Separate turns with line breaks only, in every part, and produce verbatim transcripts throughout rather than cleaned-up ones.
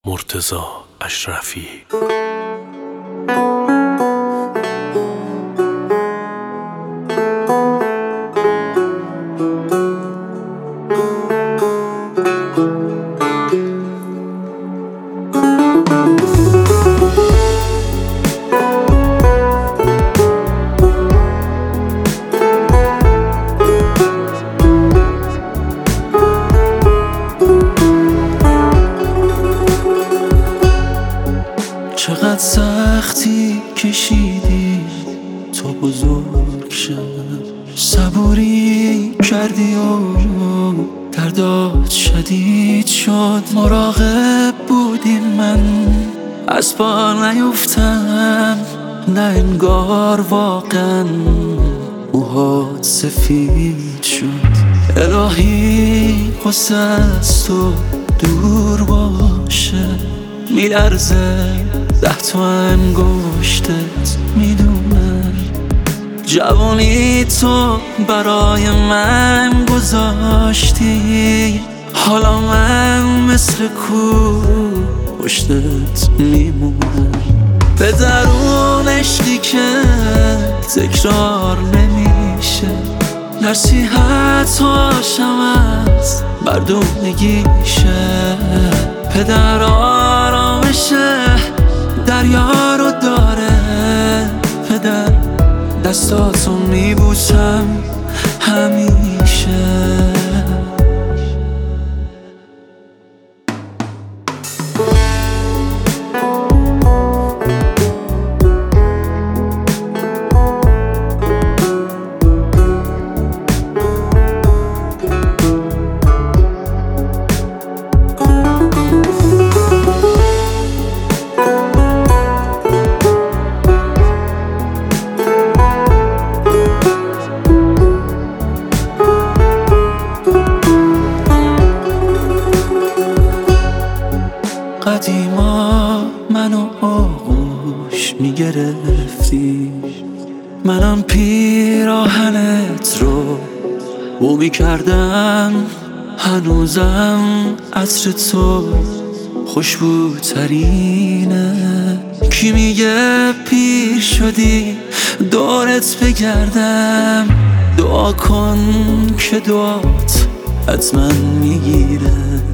مرتضی اشرفی.
چقدر سختی کشیدی تا بزرگ شم، صبوری کردی و دردات شدید شد. مراقب بودی من از پا نیفتم، نه انگار واقعا موهات سفید شد. الهی قصه از تو دور باشه، میلرزه ده تا انگشتت میدونم. جوانی تو برای من گذاشتی، حالا من مثل کو پشتت میمونم. به درون عشقی که تکرار نمیشه، نصیحت‌هاشم از مردونگیشه. پدر آرامشه دریا رو داره، پدر دستاتو میبوسم همیشه. قدیما منو آغوش میگرفتی، منم پیراهنت رو بو میکردم. هنوزم عطر تو خوشبوترینه. کی میگه پیر شدی دورت بگردم؟ دعا کن که دعات حتما میگیره.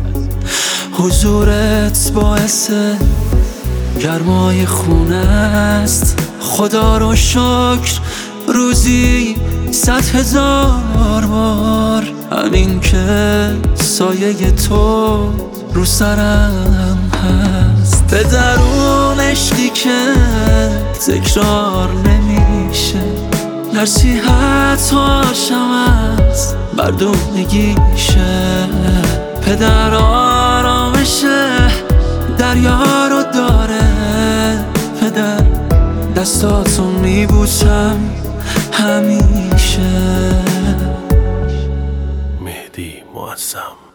حضورت باعث گرمای خونه است. خدا رو شکر روزی صد هزار بار، همین که سایه تو رو سرم هست. به درون عشقی که تکرار نمیشه، نصیحت‌هاشم از مردونگیشه. پدر آرامشه دریا رو داره، پدر دستاتو میبوسم همیشه.
مهدی معظم.